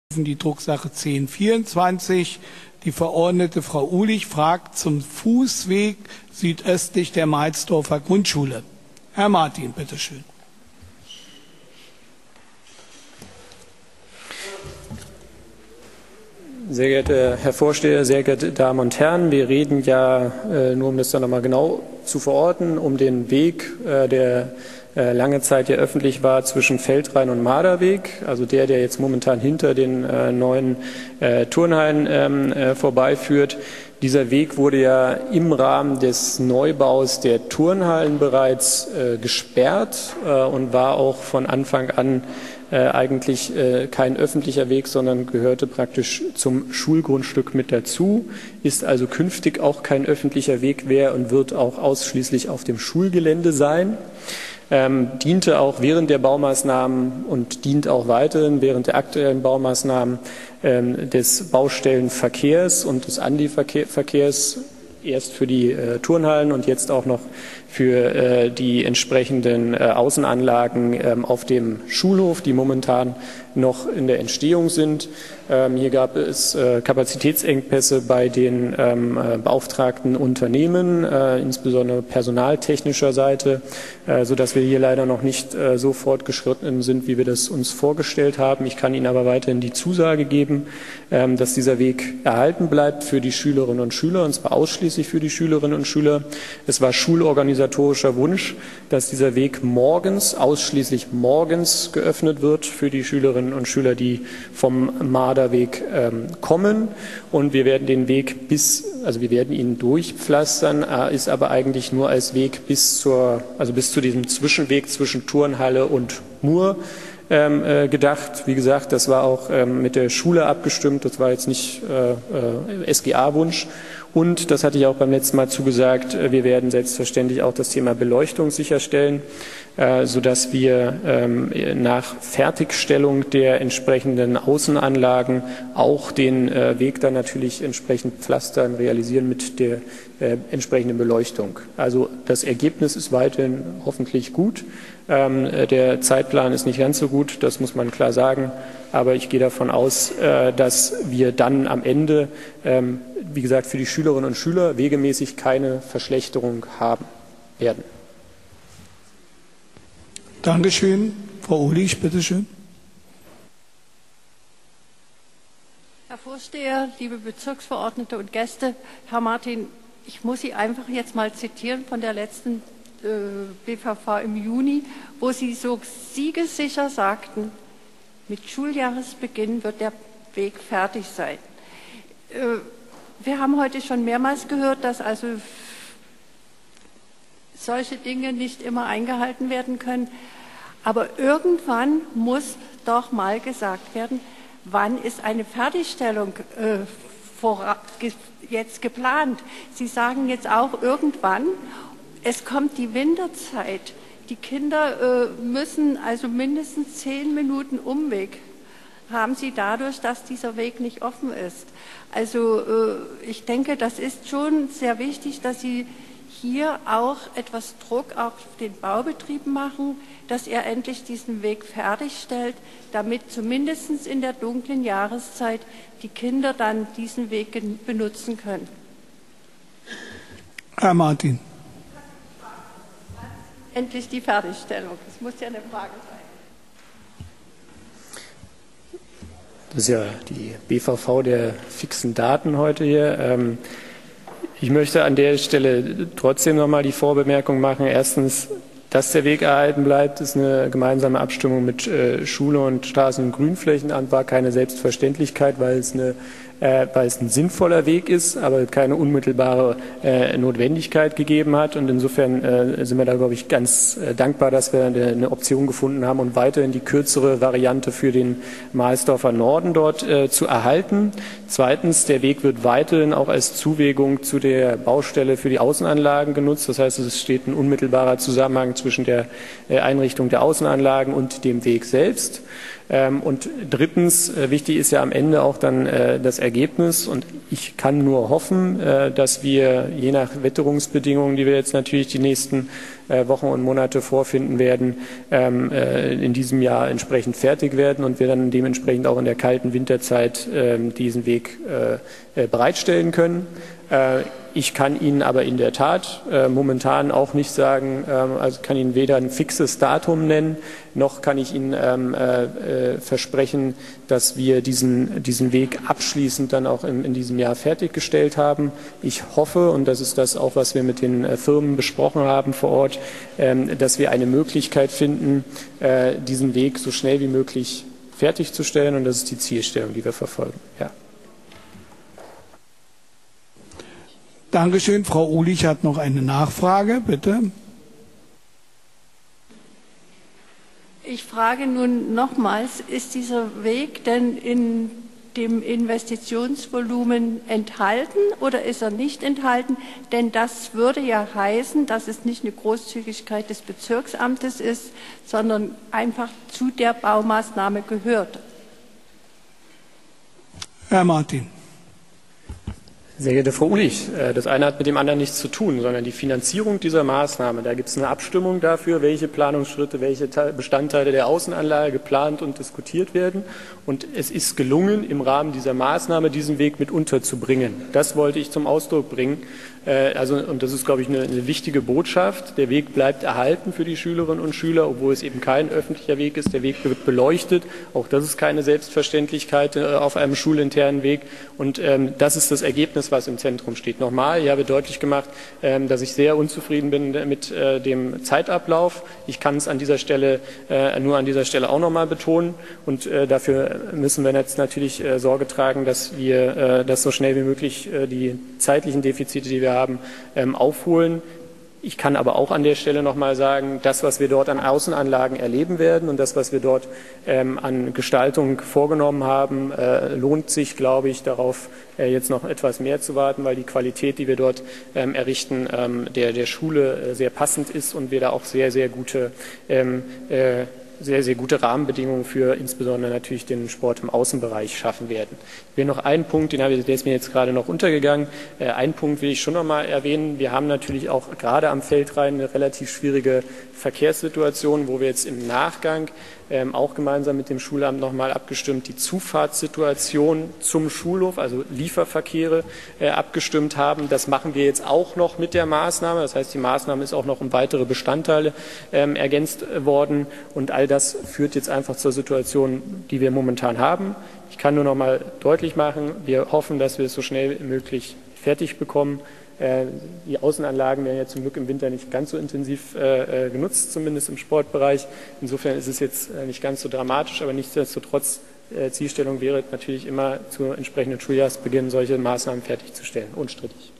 Die Drucksache 1024. Die Verordnete Frau Uhlich fragt zum Fußweg südöstlich der Meidsdorfer Grundschule. Herr Martin, bitteschön. Sehr geehrter Herr Vorsteher, sehr geehrte Damen und Herren, wir reden ja, nur um das dann nochmal genau zu verorten, um den Weg, der lange Zeit ja öffentlich war zwischen Feldrhein und Marderweg, also der jetzt momentan hinter den neuen Turnhallen vorbeiführt. Dieser Weg wurde ja im Rahmen des Neubaus der Turnhallen bereits gesperrt und war auch von Anfang an eigentlich kein öffentlicher Weg, sondern gehörte praktisch zum Schulgrundstück mit dazu, ist also künftig auch kein öffentlicher Weg mehr und wird auch ausschließlich auf dem Schulgelände sein. Diente auch während der Baumaßnahmen und dient auch weiterhin während der aktuellen Baumaßnahmen des Baustellenverkehrs und des Anlieferverkehrs, erst für die Turnhallen und jetzt auch noch für die entsprechenden Außenanlagen auf dem Schulhof, die momentan noch in der Entstehung sind. Hier gab es Kapazitätsengpässe bei den beauftragten Unternehmen, insbesondere personaltechnischer Seite, sodass wir hier leider noch nicht so fortgeschritten sind, wie wir das uns vorgestellt haben. Ich kann Ihnen aber weiterhin die Zusage geben, dass dieser Weg erhalten bleibt für die Schülerinnen und Schüler, und zwar ausschließlich für die Schülerinnen und Schüler. Es war schulorganisatorischer Wunsch, dass dieser Weg ausschließlich morgens geöffnet wird für die Schülerinnen und Schüler, die vom Marderweg kommen. Und wir werden den Weg wir werden ihn durchpflastern, ist aber eigentlich nur als Weg bis zu diesem Zwischenweg zwischen Turnhalle und Mur gedacht. Wie gesagt, das war auch mit der Schule abgestimmt, das war jetzt nicht SGA-Wunsch. Und, das hatte ich auch beim letzten Mal zugesagt, wir werden selbstverständlich auch das Thema Beleuchtung sicherstellen, sodass wir nach Fertigstellung der entsprechenden Außenanlagen auch den Weg dann natürlich entsprechend pflastern, realisieren mit der entsprechenden Beleuchtung. Also das Ergebnis ist weiterhin hoffentlich gut. Der Zeitplan ist nicht ganz so gut, das muss man klar sagen. Aber ich gehe davon aus, dass wir dann am Ende, wie gesagt, für die Schülerinnen und Schüler wegemäßig keine Verschlechterung haben werden. Dankeschön. Frau Uhlich, bitteschön. Herr Vorsteher, liebe Bezirksverordnete und Gäste, Herr Martin, ich muss Sie einfach jetzt mal zitieren von der letzten BVV im Juni, wo Sie so siegessicher sagten, mit Schuljahresbeginn wird der Weg fertig sein. Wir haben heute schon mehrmals gehört, dass also solche Dinge nicht immer eingehalten werden können. Aber irgendwann muss doch mal gesagt werden, wann ist eine Fertigstellung jetzt geplant. Sie sagen jetzt auch irgendwann, es kommt die Winterzeit. Die Kinder müssen also mindestens 10 Minuten Umweg haben sie dadurch, dass dieser Weg nicht offen ist. Also ich denke, das ist schon sehr wichtig, dass Sie hier auch etwas Druck auf den Baubetrieb machen, dass er endlich diesen Weg fertigstellt, damit zumindest in der dunklen Jahreszeit die Kinder dann diesen Weg benutzen können. Herr Martin. Endlich die Fertigstellung. Das muss ja eine Frage sein. Das ist ja die BVV der fixen Daten heute hier. Ich möchte an der Stelle trotzdem noch mal die Vorbemerkung machen. Erstens, dass der Weg erhalten bleibt, ist eine gemeinsame Abstimmung mit Schule und Straßen- und Grünflächenamt, war keine Selbstverständlichkeit, weil es ein sinnvoller Weg ist, aber keine unmittelbare Notwendigkeit gegeben hat. Und insofern sind wir da, glaube ich, ganz dankbar, dass wir eine Option gefunden haben und weiterhin die kürzere Variante für den Mahlsdorfer Norden dort zu erhalten. Zweitens, der Weg wird weiterhin auch als Zuwegung zu der Baustelle für die Außenanlagen genutzt. Das heißt, es steht ein unmittelbarer Zusammenhang zwischen der Einrichtung der Außenanlagen und dem Weg selbst. Und drittens, wichtig ist ja am Ende auch dann das Ergebnis. Und ich kann nur hoffen, dass wir je nach Witterungsbedingungen, die wir jetzt natürlich die nächsten Wochen und Monate vorfinden werden, in diesem Jahr entsprechend fertig werden und wir dann dementsprechend auch in der kalten Winterzeit diesen Weg bereitstellen können. Ich kann Ihnen aber in der Tat momentan auch nicht sagen, also kann Ihnen weder ein fixes Datum nennen, noch kann ich Ihnen versprechen, dass wir diesen Weg abschließend dann auch in diesem Jahr fertiggestellt haben. Ich hoffe, und das ist das auch, was wir mit den Firmen besprochen haben vor Ort, dass wir eine Möglichkeit finden, diesen Weg so schnell wie möglich fertigzustellen, und das ist die Zielstellung, die wir verfolgen. Ja. Dankeschön. Frau Uhlich hat noch eine Nachfrage, bitte. Ich frage nun nochmals, ist dieser Weg denn in dem Investitionsvolumen enthalten oder ist er nicht enthalten? Denn das würde ja heißen, dass es nicht eine Großzügigkeit des Bezirksamtes ist, sondern einfach zu der Baumaßnahme gehört. Herr Martin. Sehr geehrte Frau Uhlich, das eine hat mit dem anderen nichts zu tun, sondern die Finanzierung dieser Maßnahme, da gibt es eine Abstimmung dafür, welche Planungsschritte, welche Bestandteile der Außenanlage geplant und diskutiert werden. Und es ist gelungen, im Rahmen dieser Maßnahme diesen Weg mit unterzubringen. Das wollte ich zum Ausdruck bringen. Und das ist, glaube ich, eine wichtige Botschaft. Der Weg bleibt erhalten für die Schülerinnen und Schüler, obwohl es eben kein öffentlicher Weg ist. Der Weg wird beleuchtet. Auch das ist keine Selbstverständlichkeit auf einem schulinternen Weg. Und das ist das Ergebnis, was im Zentrum steht. Nochmal, ich habe deutlich gemacht, dass ich sehr unzufrieden bin mit dem Zeitablauf. Ich kann es an dieser Stelle auch nochmal betonen. Und dafür müssen wir jetzt natürlich Sorge tragen, dass wir das so schnell wie möglich die zeitlichen Defizite, die wir haben, aufholen. Ich kann aber auch an der Stelle nochmal sagen, das, was wir dort an Außenanlagen erleben werden und das, was wir dort an Gestaltung vorgenommen haben, lohnt sich, glaube ich, darauf jetzt noch etwas mehr zu warten, weil die Qualität, die wir dort errichten, der Schule sehr passend ist und wir da auch sehr, sehr gute Rahmenbedingungen für insbesondere natürlich den Sport im Außenbereich schaffen werden. Ich will noch einen Punkt, der ist mir jetzt gerade noch untergegangen. Einen Punkt will ich schon noch mal erwähnen. Wir haben natürlich auch gerade am Feldrain eine relativ schwierige Verkehrssituation, wo wir jetzt im Nachgang auch gemeinsam mit dem Schulamt noch mal abgestimmt die Zufahrtssituation zum Schulhof, also Lieferverkehre, abgestimmt haben. Das machen wir jetzt auch noch mit der Maßnahme. Das heißt, die Maßnahme ist auch noch um weitere Bestandteile ergänzt worden. Und all das führt jetzt einfach zur Situation, die wir momentan haben. Ich kann nur noch mal deutlich machen, wir hoffen, dass wir es so schnell wie möglich fertig bekommen. Die Außenanlagen werden ja zum Glück im Winter nicht ganz so intensiv genutzt, zumindest im Sportbereich. Insofern ist es jetzt nicht ganz so dramatisch, aber nichtsdestotrotz Zielstellung wäre natürlich immer zu entsprechenden Schuljahresbeginn solche Maßnahmen fertigzustellen, unstrittig.